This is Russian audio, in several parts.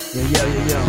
Йо-йо-йо-йо.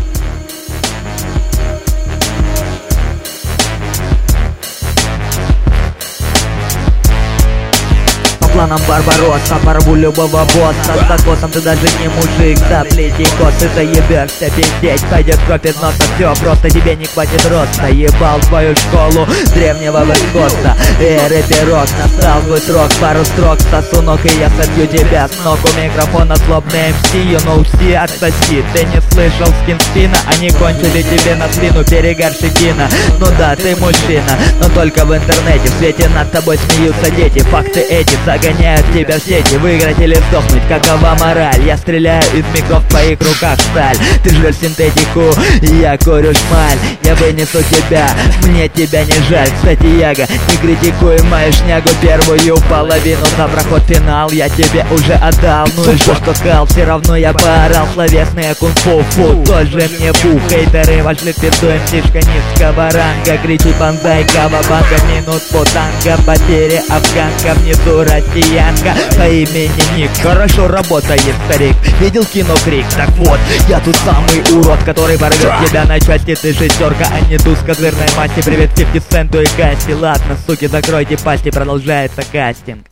Планом Барбаросса порву любого босса. С закосом ты даже не мужик, соплети и кос. Ты заебешься пиздеть, пойдет кровь из носа. Все, просто тебе не хватит роста. Ебал твою школу древнего Вискоста. Рэперок, настал твой срок. Пару строк, сосунок, и я собью тебя с ног. У микрофона злобный МС, you know, все отсоси. Ты не слышал скин спина? Они кончили тебе на спину перегар шикина. Ну да, ты мужчина, но только в интернете. В свете над тобой смеются дети. Факты эти загоняют тебя в сети. Выиграть или сдохнуть, какова мораль? Я стреляю из микров, в твоих руках сталь. Ты жрешь синтетику, я курю шмаль. Я вынесу тебя, мне тебя не жаль. Кстати, Яга, не критикуй мою шнягу. Первую половину за проход финал я тебе уже отдал. Ну и что кал, все равно я поорал. Словесные кунг-фу, фу, тоже мне фу. Хейтеры вошли в пизду, МСишка низкого ранга. Кричи бандай, кавабанга, минус по танка. Потери афганка, внизу россиянка по имени Ник. Хорошо работает старик, видел кино Крик? Так вот, я тут самый урод, который порвет тебя на части. Ты шестерка, а не туз козырной масти. Привет 50 Центу и Касти. Ладно, суки, закройте пасти, продолжается кастинг.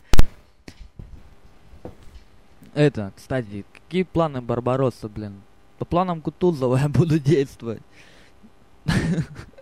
Это, кстати, какие планы Барбаросса, блин? По планам Кутузова я буду действовать.